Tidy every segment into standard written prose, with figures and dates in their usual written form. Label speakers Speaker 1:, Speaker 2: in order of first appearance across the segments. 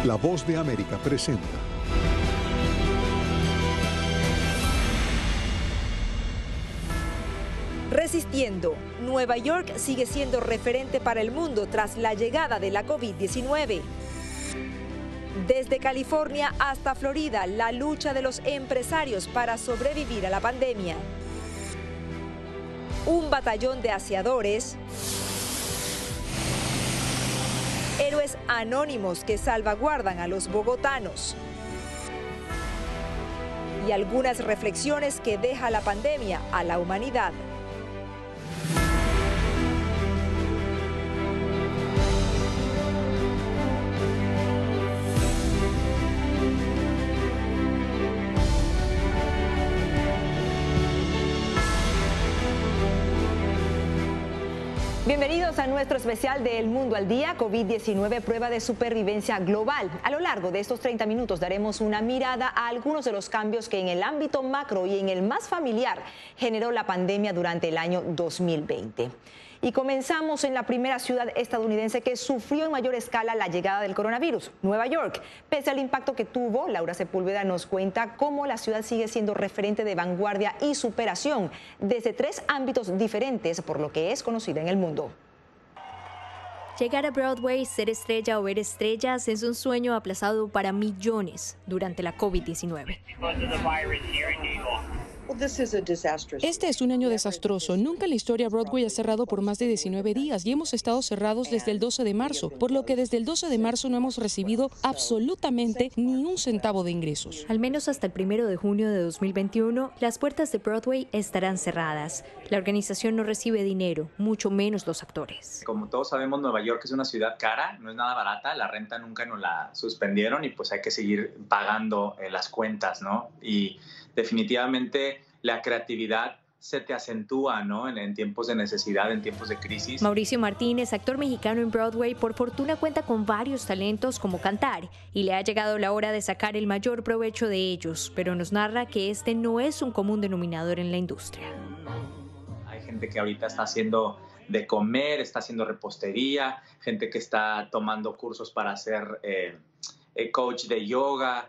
Speaker 1: La Voz de América presenta.
Speaker 2: Resistiendo, Nueva York sigue siendo referente para el mundo tras la llegada de la COVID-19. Desde California hasta Florida, la lucha de los empresarios para sobrevivir a la pandemia. Un batallón de aseadores, héroes anónimos que salvaguardan a los bogotanos. Y algunas reflexiones que deja la pandemia a la humanidad. Bienvenidos a nuestro especial de El Mundo al Día, COVID-19, prueba de supervivencia global. A lo largo de estos 30 minutos daremos una mirada a algunos de los cambios que en el ámbito macro y en el más familiar generó la pandemia durante el año 2020. Y comenzamos en la primera ciudad estadounidense que sufrió en mayor escala la llegada del coronavirus, Nueva York. Pese al impacto que tuvo, Laura Sepúlveda nos cuenta cómo la ciudad sigue siendo referente de vanguardia y superación desde 3 ámbitos diferentes por lo que es conocida en el mundo.
Speaker 3: Llegar a Broadway, ser estrella o ver estrellas es un sueño aplazado para millones durante la COVID-19.
Speaker 4: Este es un año desastroso. Nunca en la historia Broadway ha cerrado por más de 19 días y hemos estado cerrados desde el 12 de marzo, por lo que desde el 12 de marzo no hemos recibido absolutamente ni un centavo de ingresos.
Speaker 3: Al menos hasta el 1 de junio de 2021, las puertas de Broadway estarán cerradas. La organización no recibe dinero, mucho menos los actores.
Speaker 5: Como todos sabemos, Nueva York es una ciudad cara, no es nada barata, la renta nunca nos la suspendieron y pues hay que seguir pagando las cuentas, ¿no? Y definitivamente la creatividad se te acentúa, ¿no? En tiempos de necesidad, en tiempos de crisis.
Speaker 3: Mauricio Martínez, actor mexicano en Broadway, por fortuna cuenta con varios talentos como cantar y le ha llegado la hora de sacar el mayor provecho de ellos, pero nos narra que este no es un común denominador en la industria.
Speaker 5: Hay gente que ahorita está haciendo de comer, está haciendo repostería, gente que está tomando cursos para ser coach de yoga,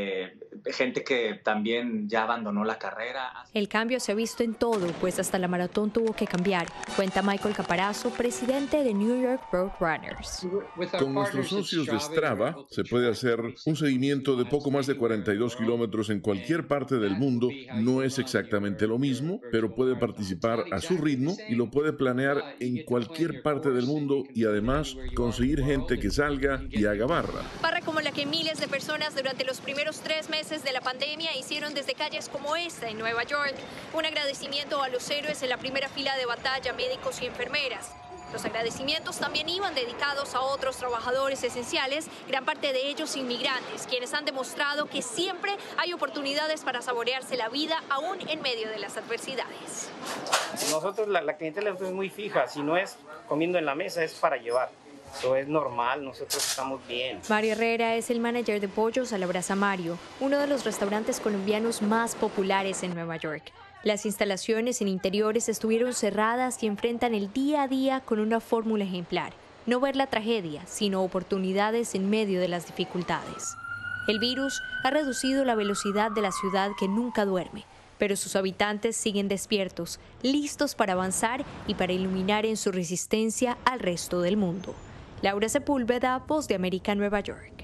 Speaker 5: gente que también ya abandonó la carrera.
Speaker 3: El cambio se ha visto en todo, pues hasta la maratón tuvo que cambiar, cuenta Michael Caparazo, presidente de New York Road Runners.
Speaker 6: Con nuestros socios de Strava se puede hacer un seguimiento de poco más de 42 kilómetros en cualquier parte del mundo. No es exactamente lo mismo, pero puede participar a su ritmo y lo puede planear en cualquier parte del mundo y además conseguir gente que salga y haga barra.
Speaker 3: Barra como la que miles de personas durante los primeros 3 meses de la pandemia hicieron desde calles como esta en Nueva York. Un agradecimiento a los héroes en la primera fila de batalla, médicos y enfermeras. Los agradecimientos también iban dedicados a otros trabajadores esenciales, gran parte de ellos inmigrantes, quienes han demostrado que siempre hay oportunidades para saborearse la vida aún en medio de las adversidades.
Speaker 7: Nosotros, la clientela es muy fija, si no es comiendo en la mesa es para llevar. Eso es normal, nosotros estamos bien.
Speaker 3: Mario Herrera es el manager de Pollos a la Brasa Mario, uno de los restaurantes colombianos más populares en Nueva York. Las instalaciones en interiores estuvieron cerradas y enfrentan el día a día con una fórmula ejemplar: no ver la tragedia, sino oportunidades en medio de las dificultades. El virus ha reducido la velocidad de la ciudad que nunca duerme, pero sus habitantes siguen despiertos, listos para avanzar y para iluminar en su resistencia al resto del mundo. Laura Sepúlveda, Voz de América, Nueva York.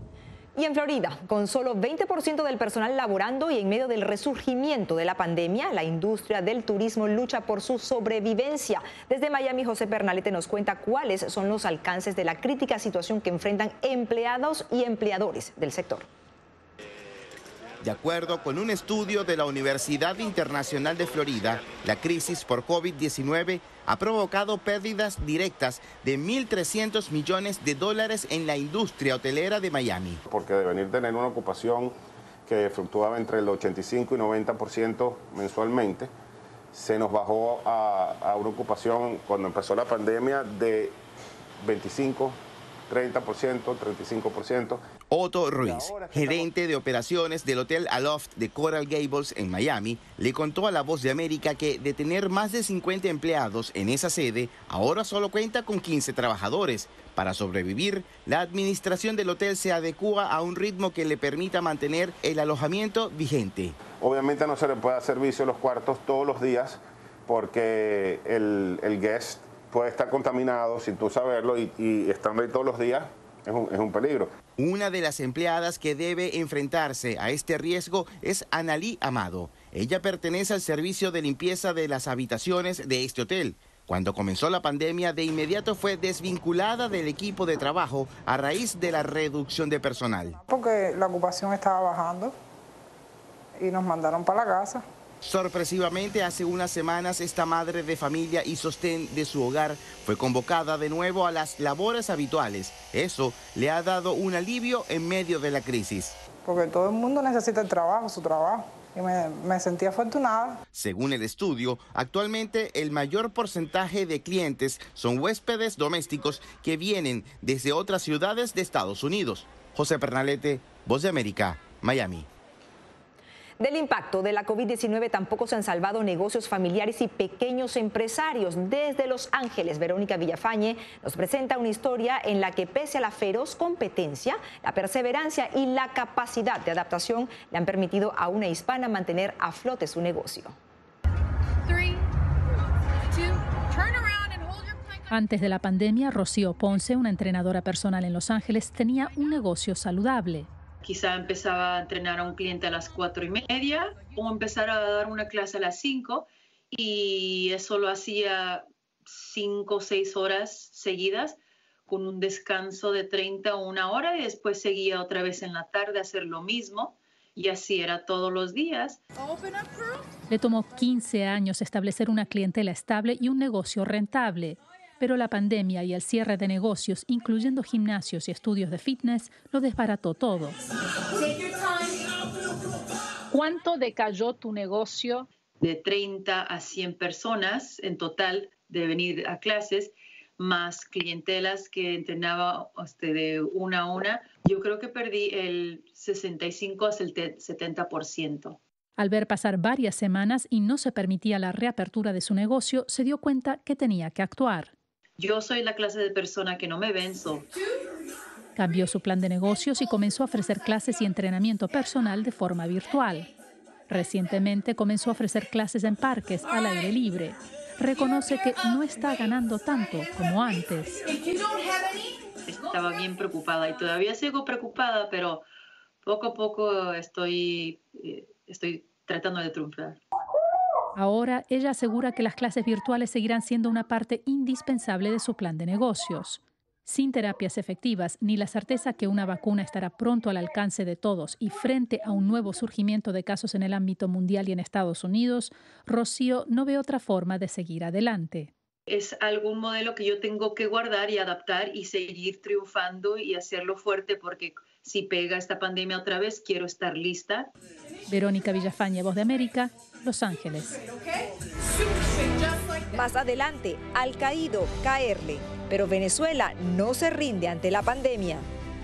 Speaker 2: Y en Florida, con solo 20% del personal laborando y en medio del resurgimiento de la pandemia, la industria del turismo lucha por su sobrevivencia. Desde Miami, José Pernalete nos cuenta cuáles son los alcances de la crítica situación que enfrentan empleados y empleadores del sector.
Speaker 8: De acuerdo con un estudio de la Universidad Internacional de Florida, la crisis por COVID-19 ha provocado pérdidas directas de $1.300 millones en la industria hotelera de Miami.
Speaker 9: Porque de venir a tener una ocupación que fluctuaba entre el 85 y 90% mensualmente, se nos bajó a una ocupación cuando empezó la pandemia de 25, 30%, 35%.
Speaker 8: Otto Ruiz, gerente de operaciones del Hotel Aloft de Coral Gables en Miami, le contó a La Voz de América que de tener más de 50 empleados en esa sede, ahora solo cuenta con 15 trabajadores. Para sobrevivir, la administración del hotel se adecúa a un ritmo que le permita mantener el alojamiento vigente.
Speaker 9: Obviamente no se le puede dar servicio a los cuartos todos los días porque el guest puede estar contaminado sin tú saberlo y estando ahí todos los días es un peligro.
Speaker 8: Una de las empleadas que debe enfrentarse a este riesgo es Analí Amado. Ella pertenece al servicio de limpieza de las habitaciones de este hotel. Cuando comenzó la pandemia, de inmediato fue desvinculada del equipo de trabajo a raíz de la reducción de personal.
Speaker 10: Porque la ocupación estaba bajando y nos mandaron para la casa.
Speaker 8: Sorpresivamente, hace unas semanas, esta madre de familia y sostén de su hogar fue convocada de nuevo a las labores habituales. Eso le ha dado un alivio en medio de la crisis.
Speaker 10: Porque todo el mundo necesita el trabajo, su trabajo. Y me sentí afortunada.
Speaker 8: Según el estudio, actualmente el mayor porcentaje de clientes son huéspedes domésticos que vienen desde otras ciudades de Estados Unidos. José Pernalete, Voz de América, Miami.
Speaker 2: Del impacto de la COVID-19 tampoco se han salvado negocios familiares y pequeños empresarios. Desde Los Ángeles, Verónica Villafañe nos presenta una historia en la que, pese a la feroz competencia, la perseverancia y la capacidad de adaptación le han permitido a una hispana mantener a flote su negocio.
Speaker 11: Antes de la pandemia, Rocío Ponce, una entrenadora personal en Los Ángeles, tenía un negocio saludable.
Speaker 12: Quizá empezaba a entrenar a un cliente a las 4:30 o empezar a dar una clase a las 5 y eso lo hacía 5 o 6 horas seguidas con un descanso de 30 o 1 hora y después seguía otra vez en la tarde a hacer lo mismo y así era todos los días.
Speaker 11: Le tomó 15 años establecer una clientela estable y un negocio rentable. Pero la pandemia y el cierre de negocios, incluyendo gimnasios y estudios de fitness, lo desbarató todo.
Speaker 13: ¿Cuánto decayó tu negocio?
Speaker 12: De 30 a 100 personas en total de venir a clases, más clientelas que entrenaba de una a una. Yo creo que perdí el 65 hasta el 70%.
Speaker 11: Al ver pasar varias semanas y no se permitía la reapertura de su negocio, se dio cuenta que tenía que actuar.
Speaker 12: Yo soy la clase de persona que no me venzo.
Speaker 11: Cambió su plan de negocios y comenzó a ofrecer clases y entrenamiento personal de forma virtual. Recientemente comenzó a ofrecer clases en parques al aire libre. Reconoce que no está ganando tanto como antes.
Speaker 12: Estaba bien preocupada y todavía sigo preocupada, pero poco a poco estoy tratando de triunfar.
Speaker 11: Ahora, ella asegura que las clases virtuales seguirán siendo una parte indispensable de su plan de negocios. Sin terapias efectivas ni la certeza que una vacuna estará pronto al alcance de todos y frente a un nuevo surgimiento de casos en el ámbito mundial y en Estados Unidos, Rocío no ve otra forma de seguir adelante.
Speaker 12: Es algún modelo que yo tengo que guardar y adaptar y seguir triunfando y hacerlo fuerte porque si pega esta pandemia otra vez, quiero estar lista.
Speaker 11: Verónica Villafañe, Voz de América, Los Ángeles.
Speaker 2: Más adelante, al caído, caerle. Pero Venezuela no se rinde ante la pandemia.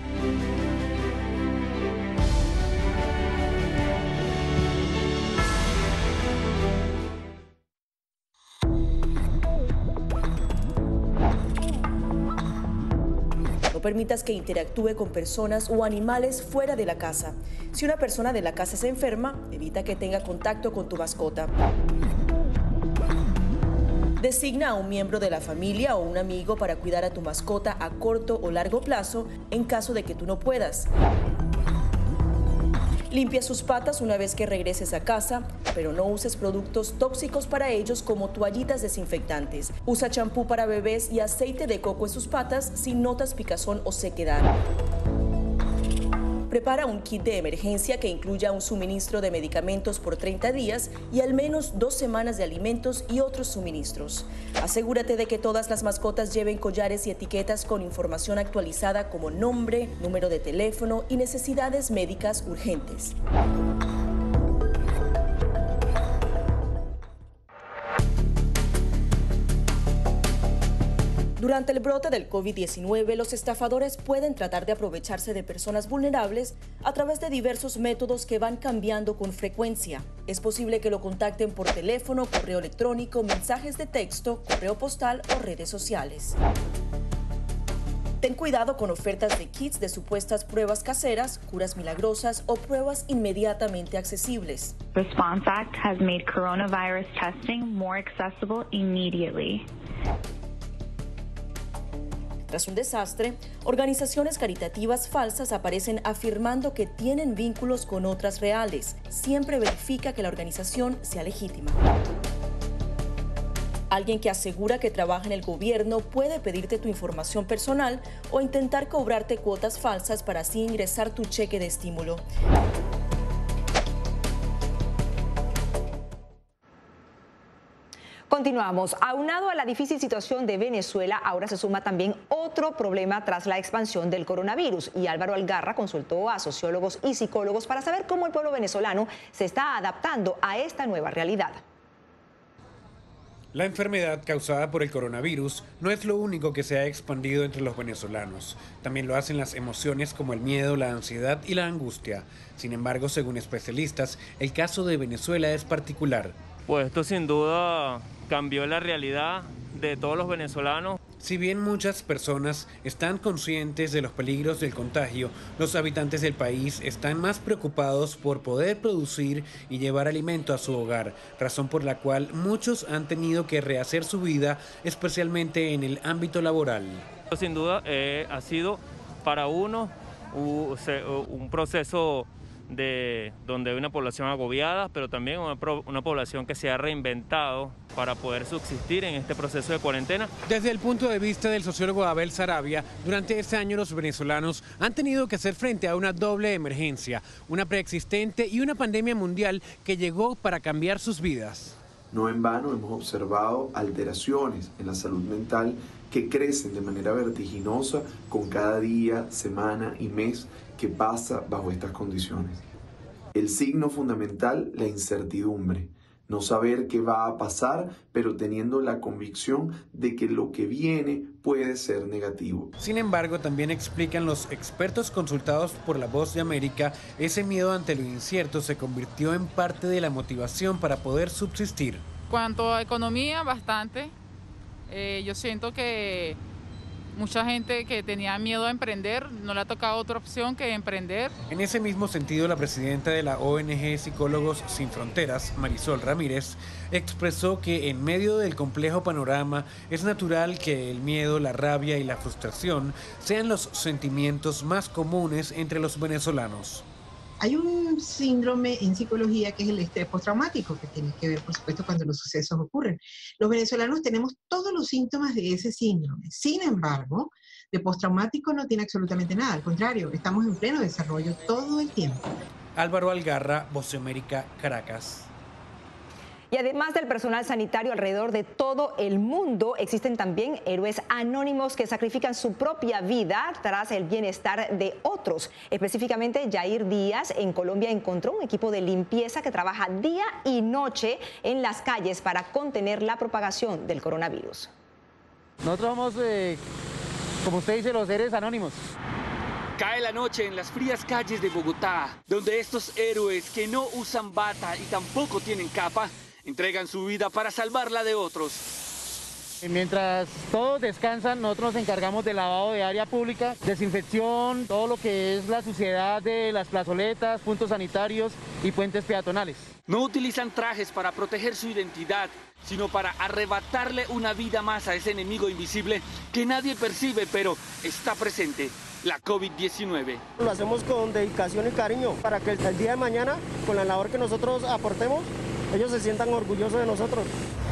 Speaker 14: No permitas que interactúe con personas o animales fuera de la casa. Si una persona de la casa se enferma, evita que tenga contacto con tu mascota. Designa a un miembro de la familia o un amigo para cuidar a tu mascota a corto o largo plazo en caso de que tú no puedas. Limpia sus patas una vez que regreses a casa, pero no uses productos tóxicos para ellos como toallitas desinfectantes. Usa champú para bebés y aceite de coco en sus patas si notas picazón o sequedad. Prepara un kit de emergencia que incluya un suministro de medicamentos por 30 días y al menos 2 semanas de alimentos y otros suministros. Asegúrate de que todas las mascotas lleven collares y etiquetas con información actualizada como nombre, número de teléfono y necesidades médicas urgentes. Durante el brote del COVID-19, los estafadores pueden tratar de aprovecharse de personas vulnerables a través de diversos métodos que van cambiando con frecuencia. Es posible que lo contacten por teléfono, correo electrónico, mensajes de texto, correo postal o redes sociales. Ten cuidado con ofertas de kits de supuestas pruebas caseras, curas milagrosas o pruebas inmediatamente accesibles.
Speaker 15: Response Act has made coronavirus testing more accessible immediately.
Speaker 14: Tras un desastre, organizaciones caritativas falsas aparecen afirmando que tienen vínculos con otras reales. Siempre verifica que la organización sea legítima. Alguien que asegura que trabaja en el gobierno puede pedirte tu información personal o intentar cobrarte cuotas falsas para así ingresar tu cheque de estímulo.
Speaker 2: Continuamos. Aunado a la difícil situación de Venezuela, ahora se suma también otro problema tras la expansión del coronavirus. Y Álvaro Algarra consultó a sociólogos y psicólogos para saber cómo el pueblo venezolano se está adaptando a esta nueva realidad.
Speaker 16: La enfermedad causada por el coronavirus no es lo único que se ha expandido entre los venezolanos. También lo hacen las emociones como el miedo, la ansiedad y la angustia. Sin embargo, según especialistas, el caso de Venezuela es particular.
Speaker 17: Pues esto sin duda cambió la realidad de todos los venezolanos.
Speaker 16: Si bien muchas personas están conscientes de los peligros del contagio, los habitantes del país están más preocupados por poder producir y llevar alimento a su hogar, razón por la cual muchos han tenido que rehacer su vida, especialmente en el ámbito laboral.
Speaker 17: Sin duda ha sido para uno un proceso donde hay una población agobiada, pero también una población que se ha reinventado para poder subsistir en este proceso de cuarentena.
Speaker 16: Desde el punto de vista del sociólogo Abel Sarabia, durante este año los venezolanos han tenido que hacer frente a una doble emergencia, una preexistente y una pandemia mundial que llegó para cambiar sus vidas.
Speaker 18: No en vano hemos observado alteraciones en la salud mental que crecen de manera vertiginosa con cada día, semana y mes que pasa bajo estas condiciones. El signo fundamental, la incertidumbre. No saber qué va a pasar, pero teniendo la convicción de que lo que viene puede ser negativo.
Speaker 16: Sin embargo, también explican los expertos consultados por La Voz de América, ese miedo ante lo incierto se convirtió en parte de la motivación para poder subsistir.
Speaker 19: Cuanto a economía, bastante. Yo siento que mucha gente que tenía miedo a emprender no le ha tocado otra opción que emprender.
Speaker 16: En ese mismo sentido, la presidenta de la ONG Psicólogos Sin Fronteras, Marisol Ramírez, expresó que en medio del complejo panorama es natural que el miedo, la rabia y la frustración sean los sentimientos más comunes entre los venezolanos.
Speaker 20: Hay un síndrome en psicología que es el estrés postraumático, que tiene que ver, por supuesto, cuando los sucesos ocurren. Los venezolanos tenemos todos los síntomas de ese síndrome. Sin embargo, de postraumático no tiene absolutamente nada. Al contrario, estamos en pleno desarrollo todo el tiempo.
Speaker 16: Álvaro Algarra, Voz de América, Caracas.
Speaker 2: Y además del personal sanitario alrededor de todo el mundo, existen también héroes anónimos que sacrifican su propia vida tras el bienestar de otros. Específicamente, Yair Díaz en Colombia encontró un equipo de limpieza que trabaja día y noche en las calles para contener la propagación del coronavirus.
Speaker 21: Nosotros somos, como usted dice, los héroes anónimos.
Speaker 22: Cae la noche en las frías calles de Bogotá, donde estos héroes que no usan bata y tampoco tienen capa, entregan su vida para salvarla de otros.
Speaker 21: Mientras todos descansan, nosotros nos encargamos del lavado de área pública, desinfección, todo lo que es la suciedad de las plazoletas, puntos sanitarios y puentes peatonales.
Speaker 22: No utilizan trajes para proteger su identidad, sino para arrebatarle una vida más a ese enemigo invisible que nadie percibe, pero está presente, la COVID-19.
Speaker 23: Lo hacemos con dedicación y cariño para que el día de mañana, con la labor que nosotros aportemos, ellos se sientan orgullosos de nosotros.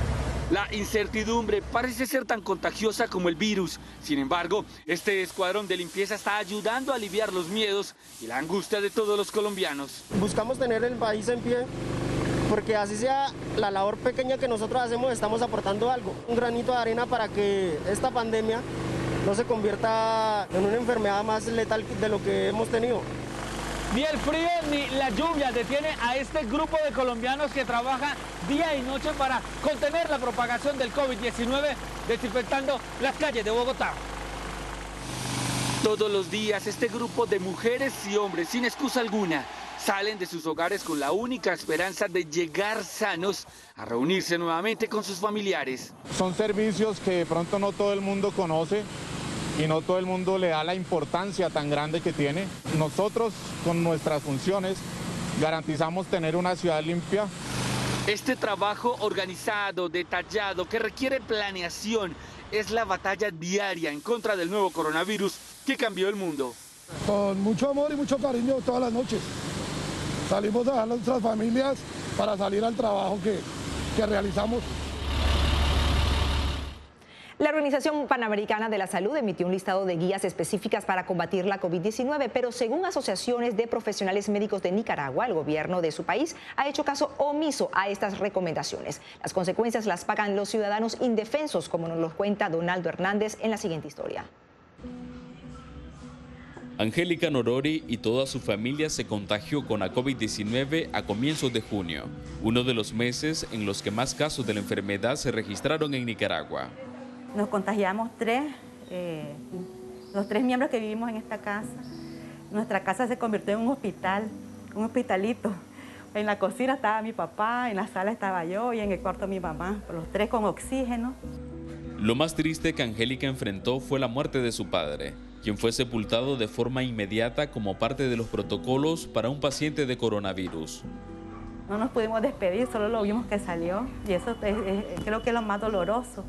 Speaker 22: La incertidumbre parece ser tan contagiosa como el virus. Sin embargo, este escuadrón de limpieza está ayudando a aliviar los miedos y la angustia de todos los colombianos.
Speaker 23: Buscamos tener el país en pie, porque así sea la labor pequeña que nosotros hacemos, estamos aportando algo. Un granito de arena para que esta pandemia no se convierta en una enfermedad más letal de lo que hemos tenido.
Speaker 22: Ni el frío ni la lluvia detiene a este grupo de colombianos que trabaja día y noche para contener la propagación del COVID-19, desinfectando las calles de Bogotá. Todos los días este grupo de mujeres y hombres, sin excusa alguna, salen de sus hogares con la única esperanza de llegar sanos a reunirse nuevamente con sus familiares.
Speaker 1: Son servicios que de pronto no todo el mundo conoce y no todo el mundo le da la importancia tan grande que tiene. Nosotros, con nuestras funciones, garantizamos tener una ciudad limpia.
Speaker 22: Este trabajo organizado, detallado, que requiere planeación, es la batalla diaria en contra del nuevo coronavirus que cambió el mundo.
Speaker 4: Con mucho amor y mucho cariño todas las noches. Salimos a dejar a nuestras familias para salir al trabajo que realizamos.
Speaker 2: La Organización Panamericana de la Salud emitió un listado de guías específicas para combatir la COVID-19, pero según asociaciones de profesionales médicos de Nicaragua, el gobierno de su país ha hecho caso omiso a estas recomendaciones. Las consecuencias las pagan los ciudadanos indefensos, como nos lo cuenta Donaldo Hernández en la siguiente historia.
Speaker 5: Angélica Norori y toda su familia se contagió con la COVID-19 a comienzos de junio, uno de los meses en los que más casos de la enfermedad se registraron en Nicaragua.
Speaker 24: Nos contagiamos los tres miembros que vivimos en esta casa. Nuestra casa se convirtió en un hospital, un hospitalito. En la cocina estaba mi papá, en la sala estaba yo y en el cuarto mi mamá, los tres con oxígeno.
Speaker 5: Lo más triste que Angélica enfrentó fue la muerte de su padre, quien fue sepultado de forma inmediata como parte de los protocolos para un paciente de coronavirus.
Speaker 24: No nos pudimos despedir, solo lo vimos que salió y eso creo que es lo más doloroso.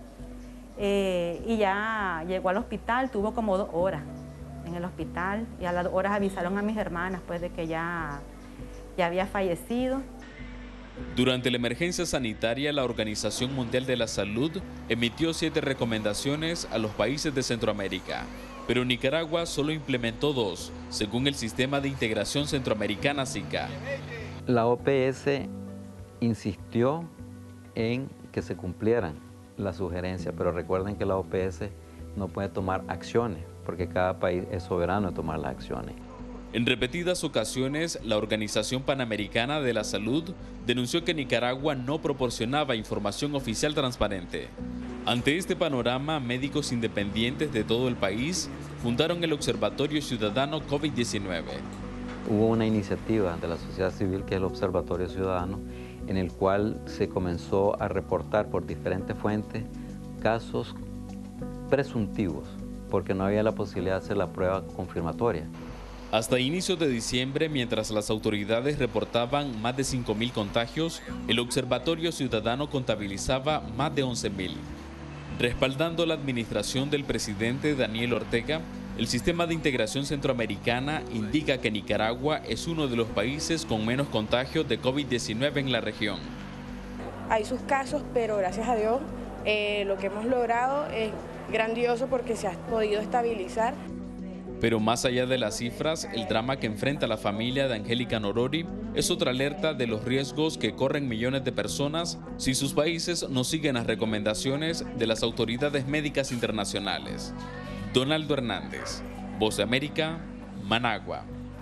Speaker 24: Y ya llegó al hospital, tuvo como 2 horas en el hospital y a las 2 horas avisaron a mis hermanas pues de que ya había fallecido.
Speaker 5: Durante la emergencia sanitaria, la Organización Mundial de la Salud emitió 7 recomendaciones a los países de Centroamérica, pero Nicaragua solo implementó 2, según el Sistema de Integración Centroamericana SICA.
Speaker 25: La OPS insistió en que se cumplieran las sugerencias, pero recuerden que la OPS no puede tomar acciones, porque cada país es soberano de tomar las acciones.
Speaker 5: En repetidas ocasiones, la Organización Panamericana de la Salud denunció que Nicaragua no proporcionaba información oficial transparente. Ante este panorama, médicos independientes de todo el país fundaron el Observatorio Ciudadano COVID-19.
Speaker 25: Hubo una iniciativa de la sociedad civil, que es el Observatorio Ciudadano, en el cual se comenzó a reportar por diferentes fuentes casos presuntivos, porque no había la posibilidad de hacer la prueba confirmatoria.
Speaker 5: Hasta inicios de diciembre, mientras las autoridades reportaban más de 5.000 contagios, el Observatorio Ciudadano contabilizaba más de 11.000. Respaldando la administración del presidente Daniel Ortega, el Sistema de Integración Centroamericana indica que Nicaragua es uno de los países con menos contagios de COVID-19 en la región.
Speaker 26: Hay sus casos, pero gracias a Dios lo que hemos logrado es grandioso porque se ha podido estabilizar.
Speaker 5: Pero más allá de las cifras, el drama que enfrenta la familia de Angélica Norori es otra alerta de los riesgos que corren millones de personas si sus países no siguen las recomendaciones de las autoridades médicas internacionales. Donaldo Hernández, Voz de América, Managua.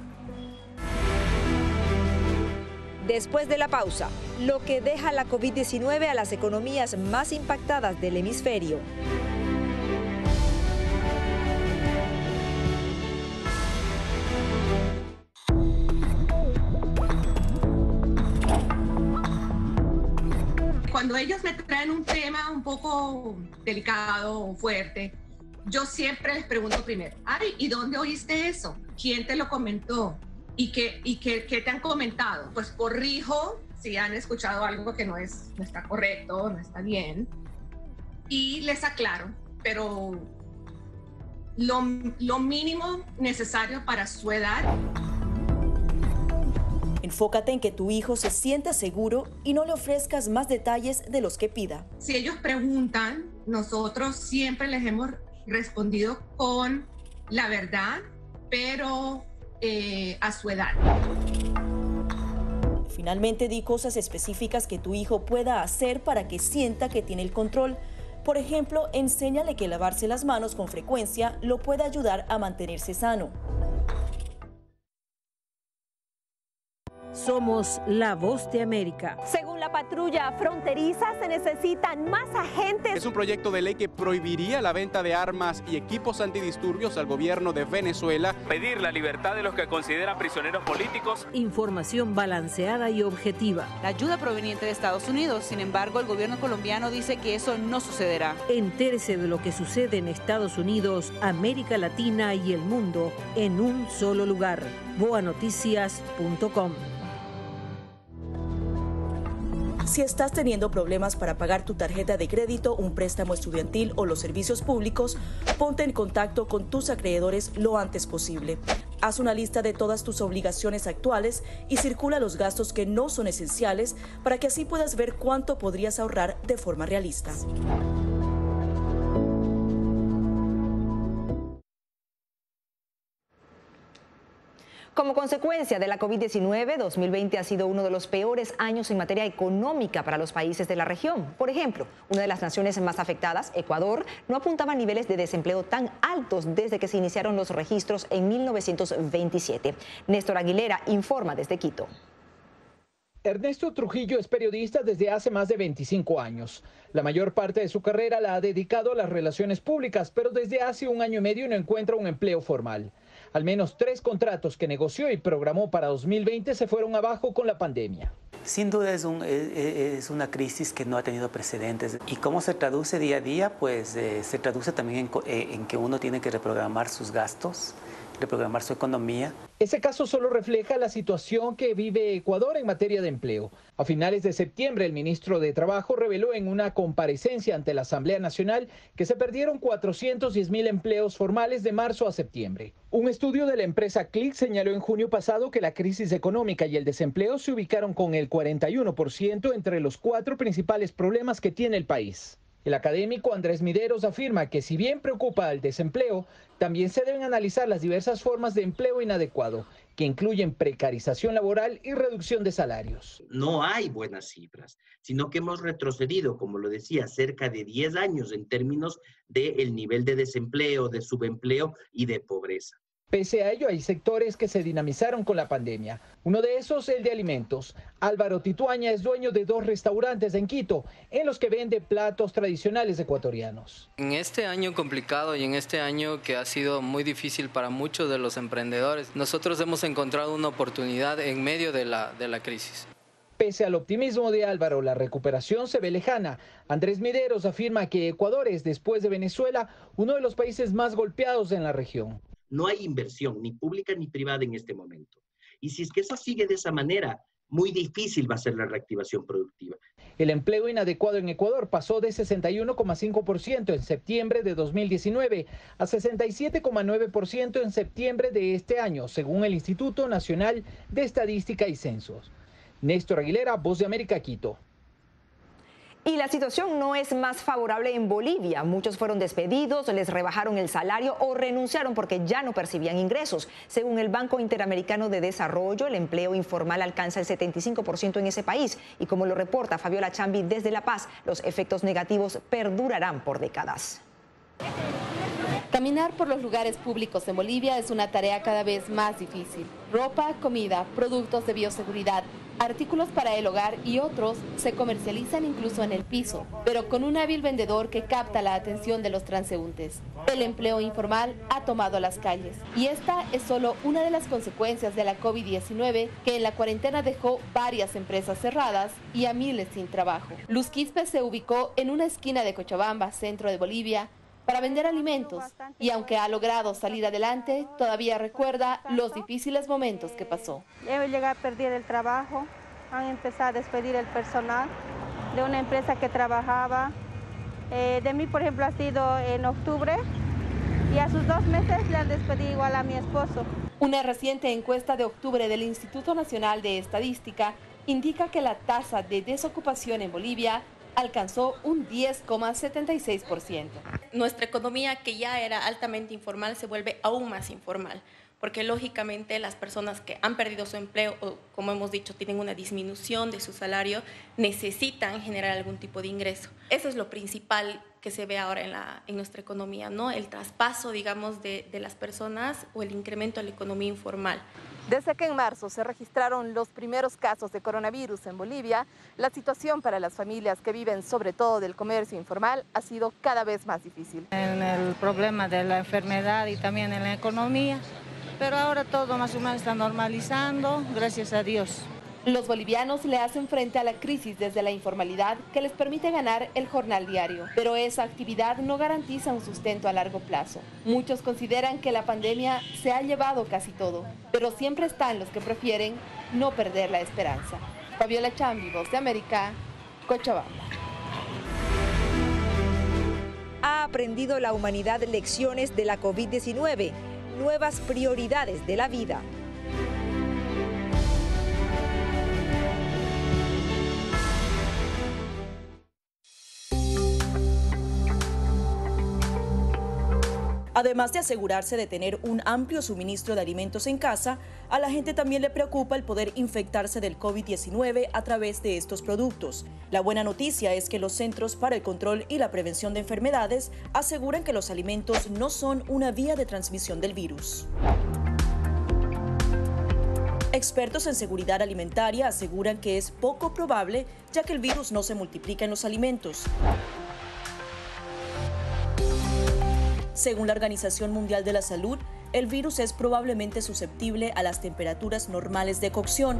Speaker 2: Después de la pausa, lo que deja la COVID-19 a las economías más impactadas del hemisferio.
Speaker 27: Cuando ellos me traen un tema un poco delicado o fuerte, yo siempre les pregunto primero, ay, ¿y dónde oíste eso? ¿Quién te lo comentó? ¿Y qué te han comentado? Pues corrijo si han escuchado algo que no está correcto, no está bien, y les aclaro, pero lo mínimo necesario para su edad.
Speaker 14: Enfócate en que tu hijo se sienta seguro y no le ofrezcas más detalles de los que pida.
Speaker 27: Si ellos preguntan, nosotros siempre les hemos respondido con la verdad, pero a su edad.
Speaker 14: Finalmente, di cosas específicas que tu hijo pueda hacer para que sienta que tiene el control. Por ejemplo, enséñale que lavarse las manos con frecuencia lo puede ayudar a mantenerse sano.
Speaker 3: Somos la voz de América.
Speaker 6: Según la patrulla fronteriza, se necesitan más agentes.
Speaker 7: Es un proyecto de ley que prohibiría la venta de armas y equipos antidisturbios al gobierno de Venezuela.
Speaker 8: Pedir la libertad de los que consideran prisioneros políticos.
Speaker 3: Información balanceada y objetiva.
Speaker 9: La ayuda proveniente de Estados Unidos. Sin embargo, el gobierno colombiano dice que eso no sucederá.
Speaker 3: Entérese de lo que sucede en Estados Unidos, América Latina y el mundo en un solo lugar. boanoticias.com.
Speaker 14: Si estás teniendo problemas para pagar tu tarjeta de crédito, un préstamo estudiantil o los servicios públicos, ponte en contacto con tus acreedores lo antes posible. Haz una lista de todas tus obligaciones actuales y circula los gastos que no son esenciales para que así puedas ver cuánto podrías ahorrar de forma realista.
Speaker 2: Como consecuencia de la COVID-19, 2020 ha sido uno de los peores años en materia económica para los países de la región. Por ejemplo, una de las naciones más afectadas, Ecuador, no apuntaba a niveles de desempleo tan altos desde que se iniciaron los registros en 1927. Néstor Aguilera informa desde Quito.
Speaker 10: Ernesto Trujillo es periodista desde hace más de 25 años. La mayor parte de su carrera la ha dedicado a las relaciones públicas, pero desde hace un año y medio no encuentra un empleo formal. Al menos 3 contratos que negoció y programó para 2020 se fueron abajo con la pandemia.
Speaker 13: Sin duda es una crisis que no ha tenido precedentes. ¿Y cómo se traduce día a día? Pues se traduce también en que uno tiene que reprogramar sus gastos, reprogramar su economía.
Speaker 10: Ese caso solo refleja la situación que vive Ecuador en materia de empleo. A finales de septiembre, el ministro de Trabajo reveló en una comparecencia ante la Asamblea Nacional que se perdieron 410,000 empleos formales de marzo a septiembre. Un estudio de la empresa Click señaló en junio pasado que la crisis económica y el desempleo se ubicaron con el 41% entre los 4 principales problemas que tiene el país. El académico Andrés Mideros afirma que si bien preocupa el desempleo, también se deben analizar las diversas formas de empleo inadecuado, que incluyen precarización laboral y reducción de salarios.
Speaker 28: No hay buenas cifras, sino que hemos retrocedido, como lo decía, cerca de 10 años en términos del nivel de desempleo, de subempleo y de pobreza.
Speaker 10: Pese a ello, hay sectores que se dinamizaron con la pandemia. Uno de esos, el de alimentos. Álvaro Tituaña es dueño de 2 restaurantes en Quito, en los que vende platos tradicionales ecuatorianos.
Speaker 29: En este año complicado y en este año que ha sido muy difícil para muchos de los emprendedores, nosotros hemos encontrado una oportunidad en medio de la crisis.
Speaker 10: Pese al optimismo de Álvaro, la recuperación se ve lejana. Andrés Mideros afirma que Ecuador es, después de Venezuela, uno de los países más golpeados en la región.
Speaker 28: No hay inversión, ni pública ni privada en este momento. Y si es que eso sigue de esa manera, muy difícil va a ser la reactivación productiva.
Speaker 10: El empleo inadecuado en Ecuador pasó de 61,5% en septiembre de 2019 a 67,9% en septiembre de este año, según el Instituto Nacional de Estadística y Censos. Néstor Aguilera, Voz de América, Quito.
Speaker 2: Y la situación no es más favorable en Bolivia. Muchos fueron despedidos, les rebajaron el salario o renunciaron porque ya no percibían ingresos. Según el Banco Interamericano de Desarrollo, el empleo informal alcanza el 75% en ese país. Y como lo reporta Fabiola Chambi desde La Paz, los efectos negativos perdurarán por décadas.
Speaker 30: Caminar por los lugares públicos en Bolivia es una tarea cada vez más difícil. Ropa, comida, productos de bioseguridad, artículos para el hogar y otros se comercializan incluso en el piso, pero con un hábil vendedor que capta la atención de los transeúntes. El empleo informal ha tomado las calles y esta es solo una de las consecuencias de la COVID-19 que en la cuarentena dejó varias empresas cerradas y a miles sin trabajo. Luz Quispe se ubicó en una esquina de Cochabamba, centro de Bolivia, para vender alimentos y aunque ha logrado salir adelante, todavía recuerda los difíciles momentos que pasó.
Speaker 31: He llegado a perder el trabajo, han empezado a despedir el personal de una empresa que trabajaba. De mí, por ejemplo, ha sido en octubre y a sus 2 meses le han despedido igual a mi esposo.
Speaker 30: Una reciente encuesta de octubre del Instituto Nacional de Estadística indica que la tasa de desocupación en Bolivia alcanzó un 10,76%.
Speaker 32: Nuestra economía, que ya era altamente informal, se vuelve aún más informal, porque lógicamente las personas que han perdido su empleo o, como hemos dicho, tienen una disminución de su salario, necesitan generar algún tipo de ingreso. Eso es lo principal que se ve ahora en nuestra economía, ¿no? El traspaso, digamos, de las personas o el incremento de la economía informal.
Speaker 30: Desde que en marzo se registraron los primeros casos de coronavirus en Bolivia, la situación para las familias que viven sobre todo del comercio informal ha sido cada vez más difícil.
Speaker 1: En el problema de la enfermedad y también en la economía, pero ahora todo más o menos está normalizando, gracias a Dios.
Speaker 30: Los bolivianos le hacen frente a la crisis desde la informalidad que les permite ganar el jornal diario, pero esa actividad no garantiza un sustento a largo plazo. Muchos consideran que la pandemia se ha llevado casi todo, pero siempre están los que prefieren no perder la esperanza. Fabiola Chambi, Voz de América, Cochabamba.
Speaker 2: Ha aprendido la humanidad lecciones de la COVID-19, nuevas prioridades de la vida.
Speaker 14: Además de asegurarse de tener un amplio suministro de alimentos en casa, a la gente también le preocupa el poder infectarse del COVID-19 a través de estos productos. La buena noticia es que los Centros para el Control y la Prevención de Enfermedades aseguran que los alimentos no son una vía de transmisión del virus. Expertos en seguridad alimentaria aseguran que es poco probable, ya que el virus no se multiplica en los alimentos. Según la Organización Mundial de la Salud, el virus es probablemente susceptible a las temperaturas normales de cocción.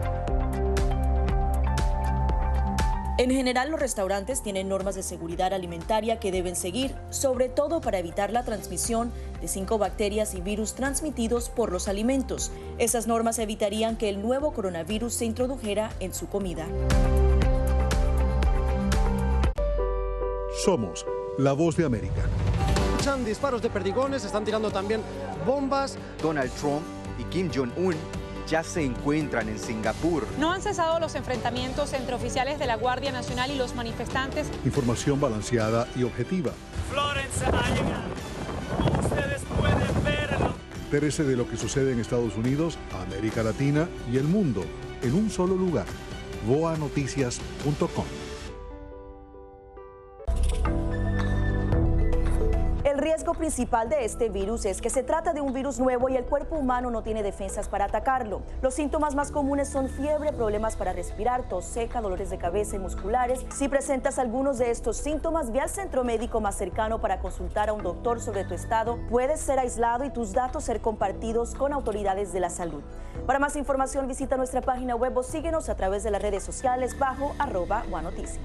Speaker 14: En general, los restaurantes tienen normas de seguridad alimentaria que deben seguir, sobre todo para evitar la transmisión de 5 bacterias y virus transmitidos por los alimentos. Esas normas evitarían que el nuevo coronavirus se introdujera en su comida.
Speaker 11: Somos la Voz de América.
Speaker 12: Disparos de perdigones, están tirando también bombas.
Speaker 15: Donald Trump y Kim Jong-un ya se encuentran en Singapur.
Speaker 16: No han cesado los enfrentamientos entre oficiales de la Guardia Nacional y los manifestantes.
Speaker 11: Información balanceada y objetiva.
Speaker 17: Florence ha llegado. Como ustedes pueden verlo.
Speaker 11: Entérese de lo que sucede en Estados Unidos, América Latina y el mundo en un solo lugar. voanoticias.com.
Speaker 14: El riesgo principal de este virus es que se trata de un virus nuevo y el cuerpo humano no tiene defensas para atacarlo. Los síntomas más comunes son fiebre, problemas para respirar, tos seca, dolores de cabeza y musculares. Si presentas algunos de estos síntomas, ve al centro médico más cercano para consultar a un doctor sobre tu estado. Puedes ser aislado y tus datos ser compartidos con autoridades de la salud. Para más información, visita nuestra página web o síguenos a través de las redes sociales bajo @OneNoticias.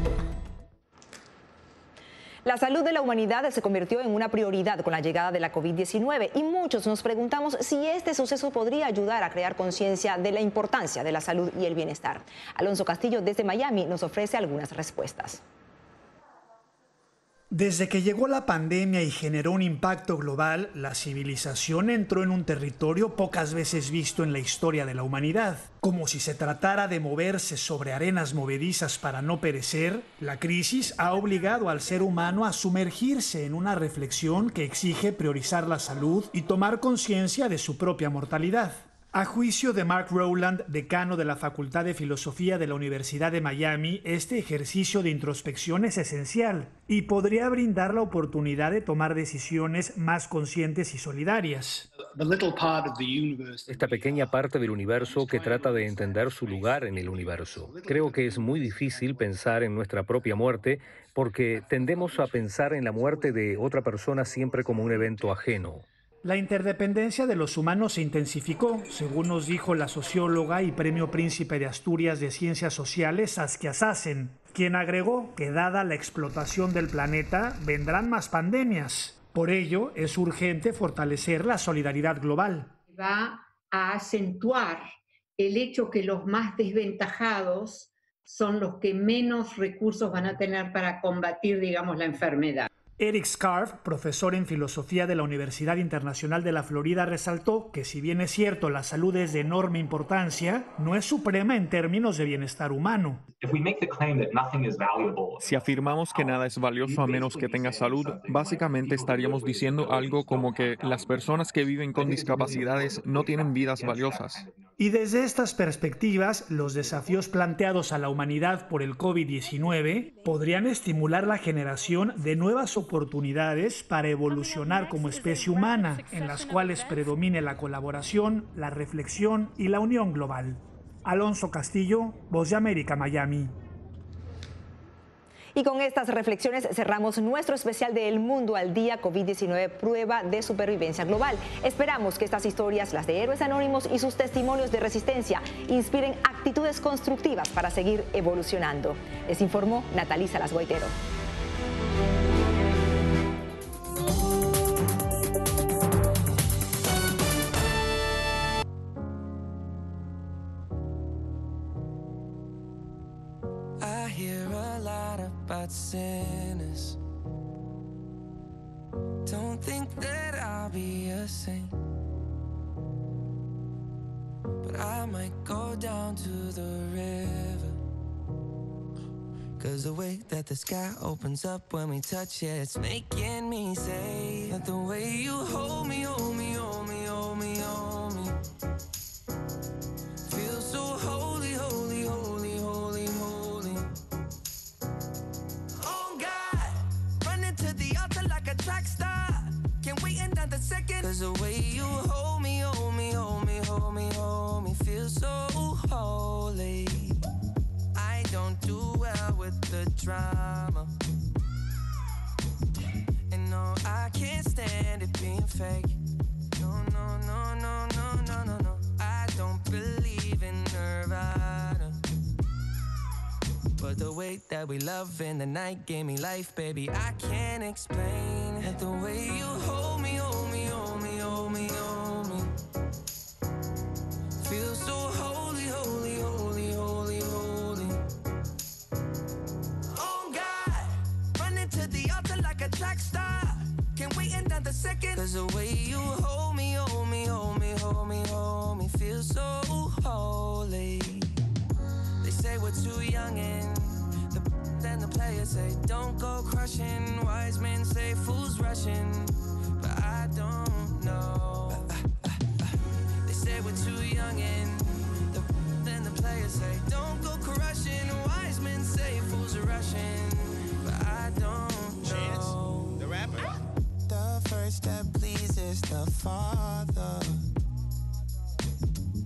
Speaker 2: La salud de la humanidad se convirtió en una prioridad con la llegada de la COVID-19 y muchos nos preguntamos si este suceso podría ayudar a crear conciencia de la importancia de la salud y el bienestar. Alonso Castillo desde Miami nos ofrece algunas respuestas.
Speaker 18: Desde que llegó la pandemia y generó un impacto global, la civilización entró en un territorio pocas veces visto en la historia de la humanidad. Como si se tratara de moverse sobre arenas movedizas para no perecer, la crisis ha obligado al ser humano a sumergirse en una reflexión que exige priorizar la salud y tomar conciencia de su propia mortalidad. A juicio de Mark Rowland, decano de la Facultad de Filosofía de la Universidad de Miami, este ejercicio de introspección es esencial y podría brindar la oportunidad de tomar decisiones más conscientes y solidarias.
Speaker 19: Esta pequeña parte del universo que trata de entender su lugar en el universo. Creo que es muy difícil pensar en nuestra propia muerte porque tendemos a pensar en la muerte de otra persona siempre como un evento ajeno.
Speaker 18: La interdependencia de los humanos se intensificó, según nos dijo la socióloga y Premio Príncipe de Asturias de Ciencias Sociales, Saskia Sassen, quien agregó que dada la explotación del planeta, vendrán más pandemias. Por ello, es urgente fortalecer la solidaridad global.
Speaker 20: Va a acentuar el hecho que los más desventajados son los que menos recursos van a tener para combatir, digamos, la enfermedad.
Speaker 18: Eric Scarf, profesor en filosofía de la Universidad Internacional de la Florida, resaltó que si bien es cierto la salud es de enorme importancia, no es suprema en términos de bienestar humano.
Speaker 21: Si afirmamos que nada es valioso a menos que tenga salud, básicamente estaríamos diciendo algo como que las personas que viven con discapacidades no tienen vidas valiosas.
Speaker 18: Y desde estas perspectivas, los desafíos planteados a la humanidad por el COVID-19 podrían estimular la generación de nuevas oportunidades para evolucionar como especie humana, en las cuales predomine la colaboración, la reflexión y la unión global. Alonso Castillo, Voz de América, Miami.
Speaker 2: Y con estas reflexiones cerramos nuestro especial de El Mundo al Día COVID-19, prueba de supervivencia global. Esperamos que estas historias, las de héroes anónimos y sus testimonios de resistencia, inspiren actitudes constructivas para seguir evolucionando. Les informó Natalie Salas Boitero.
Speaker 4: About sinners. Don't think that I'll be a saint, but I might go down to the river. 'Cause the way that the sky opens up when we touch it, it's making me say that the way you hold me, hold me, hold me, hold me, hold me, feels so holy, holy, holy, holy, holy. Track star, can't wait another second. 'Cause the way you hold me, hold me, hold me, hold me, hold me, feels so holy. I don't do well with the drama, and no, I can't stand it being fake. No, no, no, no, no, no, no, no. I don't believe in Nirvana, but the way that we love in the night gave me life, baby, I can't explain. And the way you hold me, hold me, hold me, hold me, hold me, feels so holy, holy, holy, holy, holy. Oh God, running to the altar like a track star, can't wait another second. 'Cause the way you hold me, hold me, hold me, hold me, hold me, feels so holy. They say we're too young and then the players say don't go crushing. Wise men say fools rushing, but I don't know. They say we're too young and then the players say don't go crushing. Wise men say fools are rushing, but I don't know. Chance, the rapper. The first that pleases the Father